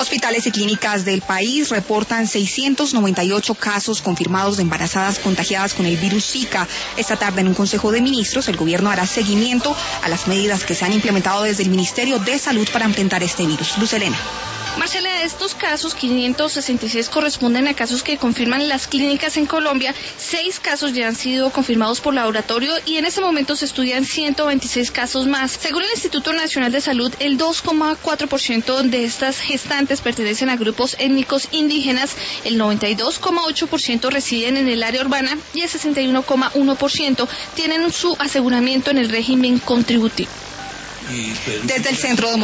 Hospitales y clínicas del país reportan 698 casos confirmados de embarazadas contagiadas con el virus Zika. Esta tarde en un Consejo de Ministros, el gobierno hará seguimiento a las medidas que se han implementado desde el Ministerio de Salud para enfrentar este virus. Luz Helena. Marcela, de estos casos, 566 corresponden a casos que confirman las clínicas en Colombia. 6 casos ya han sido confirmados por laboratorio y en este momento se estudian 126 casos más. Según el Instituto Nacional de Salud, el 2,4% de estas gestantes pertenecen a grupos étnicos indígenas, el 92,8% residen en el área urbana y el 61,1% tienen su aseguramiento en el régimen contributivo. Desde el Centro